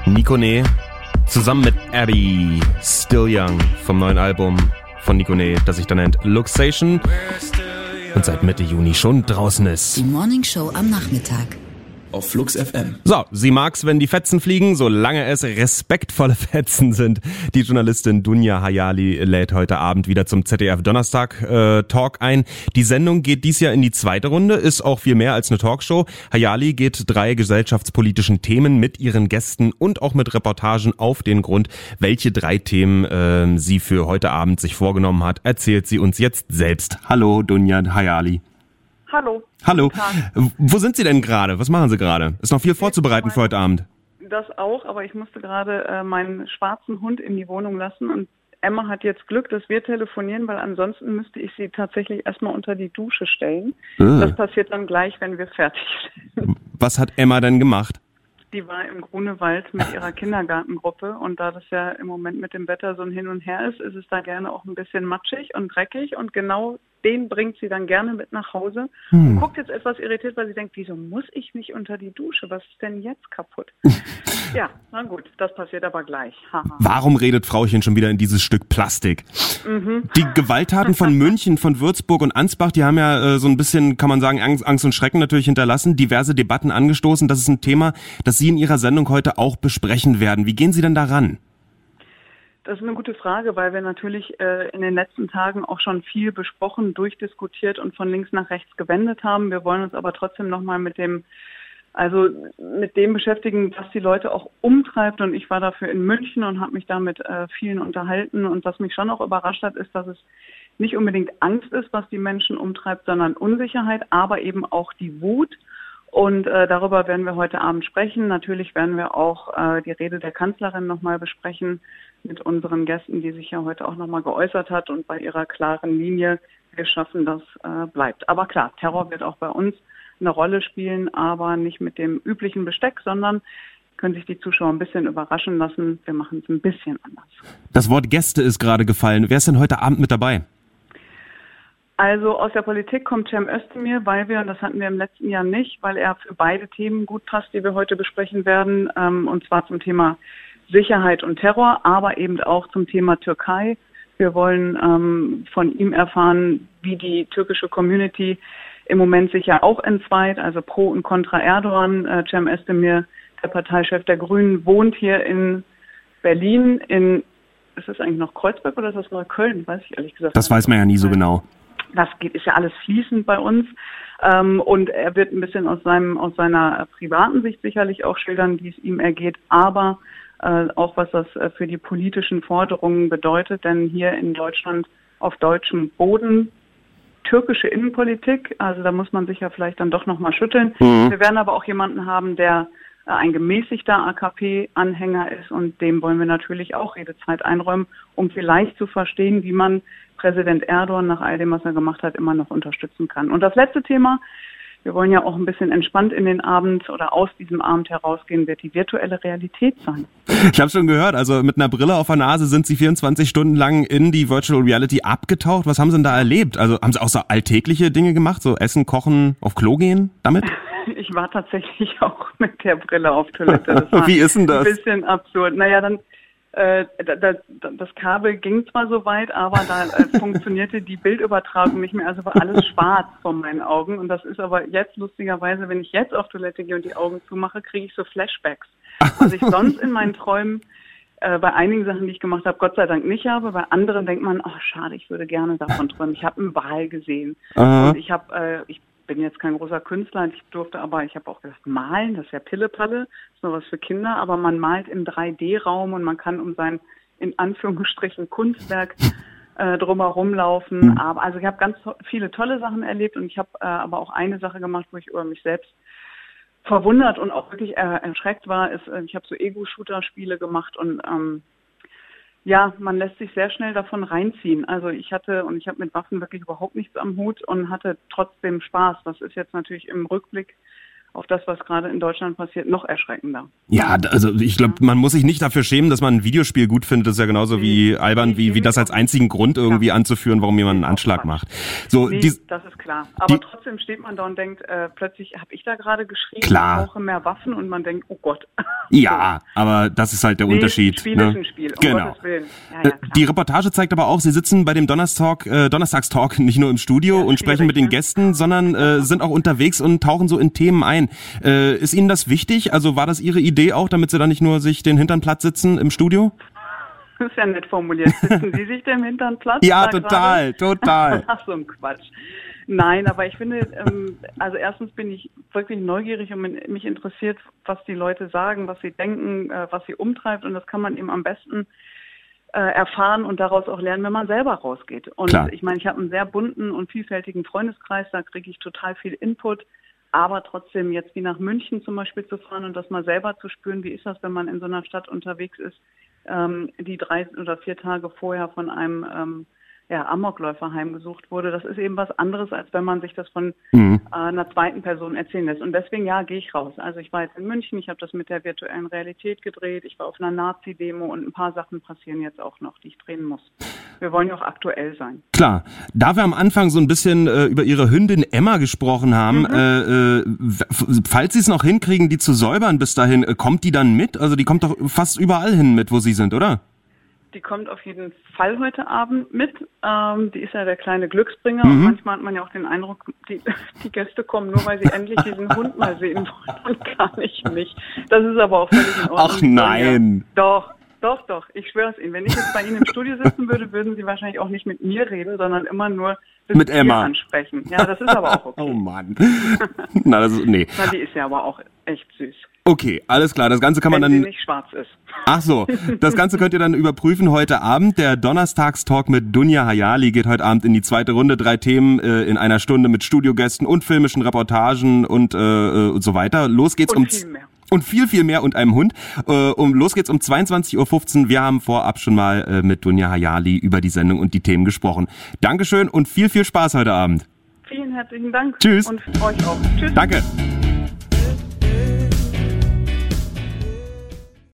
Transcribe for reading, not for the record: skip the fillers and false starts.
Nikone zusammen mit Abby, Still Young vom neuen Album von Nikone, das sich dann nennt Luxation und seit Mitte Juni schon draußen ist. Die Morning Show am Nachmittag. Auf Flux FM. So, sie mag's, wenn die Fetzen fliegen, solange es respektvolle Fetzen sind. Die Journalistin Dunja Hayali lädt heute Abend wieder zum ZDF Donnerstag Talk ein. Die Sendung geht dies Jahr in die zweite Runde, ist auch viel mehr als eine Talkshow. Hayali geht 3 gesellschaftspolitischen Themen mit ihren Gästen und auch mit Reportagen auf den Grund. Welche 3 Themen sie für heute Abend sich vorgenommen hat, erzählt sie uns jetzt selbst. Hallo Dunja Hayali. Hallo. Hallo. Wo sind Sie denn gerade? Was machen Sie gerade? Ist noch viel vorzubereiten für heute Abend. Das auch, aber ich musste gerade meinen schwarzen Hund in die Wohnung lassen und Emma hat jetzt Glück, dass wir telefonieren, weil ansonsten müsste ich sie tatsächlich erstmal unter die Dusche stellen. Das passiert dann gleich, wenn wir fertig sind. Was hat Emma denn gemacht? Die war im Grunewald mit ihrer Kindergartengruppe und da das ja im Moment mit dem Wetter so ein Hin und Her ist, ist es da gerne auch ein bisschen matschig und dreckig und genau den bringt sie dann gerne mit nach Hause und guckt jetzt etwas irritiert, weil sie denkt, wieso muss ich nicht unter die Dusche? Was ist denn jetzt kaputt? Ja, na gut, das passiert aber gleich. Warum redet Frauchen schon wieder in dieses Stück Plastik? Die Gewalttaten von München, von Würzburg und Ansbach, die haben ja so ein bisschen, kann man sagen, Angst und Schrecken natürlich hinterlassen, diverse Debatten angestoßen. Das ist ein Thema, das Sie in Ihrer Sendung heute auch besprechen werden. Wie gehen Sie denn daran? Das ist eine gute Frage, weil wir natürlich in den letzten Tagen auch schon viel besprochen, durchdiskutiert und von links nach rechts gewendet haben. Wir wollen uns aber trotzdem nochmal mit dem beschäftigen, was die Leute auch umtreibt. Und ich war dafür in München und habe mich da mit vielen unterhalten. Und was mich schon auch überrascht hat, ist, dass es nicht unbedingt Angst ist, was die Menschen umtreibt, sondern Unsicherheit, aber eben auch die Wut. Und darüber werden wir heute Abend sprechen. Natürlich werden wir auch die Rede der Kanzlerin nochmal besprechen mit unseren Gästen, die sich ja heute auch nochmal geäußert hat und bei ihrer klaren Linie, wir schaffen das, bleibt. Aber klar, Terror wird auch bei uns eine Rolle spielen, aber nicht mit dem üblichen Besteck, sondern können sich die Zuschauer ein bisschen überraschen lassen. Wir machen es ein bisschen anders. Das Wort Gäste ist gerade gefallen. Wer ist denn heute Abend mit dabei? Also aus der Politik kommt Cem Özdemir, weil wir, und das hatten wir im letzten Jahr nicht, weil er für beide Themen gut passt, die wir heute besprechen werden, und zwar zum Thema Sicherheit und Terror, aber eben auch zum Thema Türkei. Wir wollen von ihm erfahren, wie die türkische Community im Moment sich ja auch entzweit, also pro und contra Erdogan. Cem Özdemir, der Parteichef der Grünen, wohnt hier in Berlin, ist das eigentlich noch Kreuzberg oder ist das Neukölln? Weiß ich ehrlich gesagt. Das weiß man ja nie so genau. Das ist ja alles fließend bei uns. Und er wird ein bisschen aus seiner privaten Sicht sicherlich auch schildern, wie es ihm ergeht, aber auch was das für die politischen Forderungen bedeutet, denn hier in Deutschland auf deutschem Boden türkische Innenpolitik, also da muss man sich ja vielleicht dann doch nochmal schütteln. Wir werden aber auch jemanden haben, der ein gemäßigter AKP-Anhänger ist und dem wollen wir natürlich auch Redezeit einräumen, um vielleicht zu verstehen, wie man Präsident Erdogan nach all dem, was er gemacht hat, immer noch unterstützen kann. Und das letzte Thema, wir wollen ja auch ein bisschen entspannt in den Abend oder aus diesem Abend herausgehen, wird die virtuelle Realität sein. Ich habe schon gehört, also mit einer Brille auf der Nase sind Sie 24 Stunden lang in die Virtual Reality abgetaucht. Was haben Sie denn da erlebt? Also haben Sie auch so alltägliche Dinge gemacht, so Essen, Kochen, auf Klo gehen damit? Ich war tatsächlich auch mit der Brille auf Toilette. Das war Wie ist denn das? Ein bisschen absurd. Naja, dann das Kabel ging zwar so weit, aber da funktionierte die Bildübertragung nicht mehr, also war alles schwarz vor meinen Augen und das ist aber jetzt lustigerweise, wenn ich jetzt auf Toilette gehe und die Augen zumache, kriege ich so Flashbacks. Was ich sonst in meinen Träumen bei einigen Sachen, die ich gemacht habe, Gott sei Dank nicht habe, bei anderen denkt man, oh schade, ich würde gerne davon träumen. Ich habe einen Wal gesehen und ich bin jetzt kein großer Künstler, ich habe auch gedacht, malen, das ist ja Pillepalle, ist nur was für Kinder, aber man malt im 3D-Raum und man kann um sein, in Anführungsstrichen, Kunstwerk drumherum laufen. Also ich habe ganz viele tolle Sachen erlebt und ich habe aber auch eine Sache gemacht, wo ich über mich selbst verwundert und auch wirklich erschreckt war, ich habe so Ego-Shooter-Spiele gemacht und ja, man lässt sich sehr schnell davon reinziehen. Also ich habe mit Waffen wirklich überhaupt nichts am Hut und hatte trotzdem Spaß. Das ist jetzt natürlich im Rückblick auf das, was gerade in Deutschland passiert, noch erschreckender. Ja, also ich glaube, man muss sich nicht dafür schämen, dass man ein Videospiel gut findet. Das ist ja genauso wie albern, wie das als einzigen Grund irgendwie anzuführen, warum jemand einen Anschlag macht. So, das ist klar. Aber trotzdem steht man da und denkt, plötzlich habe ich da gerade geschrien, ich brauche mehr Waffen und man denkt, oh Gott. Ja, aber das ist halt der Unterschied. Spiel ist ein Spiel, genau. Gottes Willen. Ja, die Reportage zeigt aber auch, Sie sitzen bei dem Donnerstagstalk nicht nur im Studio und sprechen mit den Gästen, sondern sind auch unterwegs und tauchen so in Themen ein. Ist Ihnen das wichtig? Also war das Ihre Idee auch, damit Sie da nicht nur sich den Hintern platt sitzen im Studio? Das ist ja nett formuliert. Sitzen Sie sich dem Hintern platt? Ja, total. Ach, so ein Quatsch. Nein, aber ich finde, also erstens bin ich wirklich neugierig und mich interessiert, was die Leute sagen, was sie denken, was sie umtreibt, und das kann man eben am besten erfahren und daraus auch lernen, wenn man selber rausgeht. Und ich meine, ich habe einen sehr bunten und vielfältigen Freundeskreis, da kriege ich total viel Input. Aber trotzdem jetzt wie nach München zum Beispiel zu fahren und das mal selber zu spüren, wie ist das, wenn man in so einer Stadt unterwegs ist, die 3 oder 4 Tage vorher von einem Amokläufer heimgesucht wurde. Das ist eben was anderes, als wenn man sich das von einer zweiten Person erzählen lässt. Und deswegen, gehe ich raus. Also ich war jetzt in München, ich habe das mit der virtuellen Realität gedreht, ich war auf einer Nazi-Demo und ein paar Sachen passieren jetzt auch noch, die ich drehen muss. Wir wollen ja auch aktuell sein. Klar. Da wir am Anfang so ein bisschen über Ihre Hündin Emma gesprochen haben, falls Sie es noch hinkriegen, die zu säubern bis dahin, kommt die dann mit? Also die kommt doch fast überall hin mit, wo Sie sind, oder? Die kommt auf jeden Fall heute Abend mit. Die ist ja der kleine Glücksbringer. Und manchmal hat man ja auch den Eindruck, die Gäste kommen nur, weil sie endlich diesen Hund mal sehen wollen und gar nicht mich. Das ist aber auch völlig in Ordnung. Ach nein. Doch. Ich schwöre es Ihnen. Wenn ich jetzt bei Ihnen im Studio sitzen würde, würden Sie wahrscheinlich auch nicht mit mir reden, sondern immer nur mit Emma ansprechen. Ja, das ist aber auch okay. Oh Mann. Na, die ist ja aber auch echt süß. Okay, alles klar. Das Ganze kann man dann... Wenn sie nicht schwarz ist. Ach so, das Ganze könnt ihr dann überprüfen heute Abend. Der Donnerstagstalk mit Dunja Hayali geht heute Abend in die zweite Runde. 3 Themen in einer Stunde mit Studiogästen und filmischen Reportagen und so weiter. Los geht's viel mehr. Und viel mehr und einem Hund. Los geht's um 22.15 Uhr. Wir haben vorab schon mal mit Dunja Hayali über die Sendung und die Themen gesprochen. Dankeschön und viel Spaß heute Abend. Vielen herzlichen Dank. Tschüss. Und euch auch. Tschüss. Danke.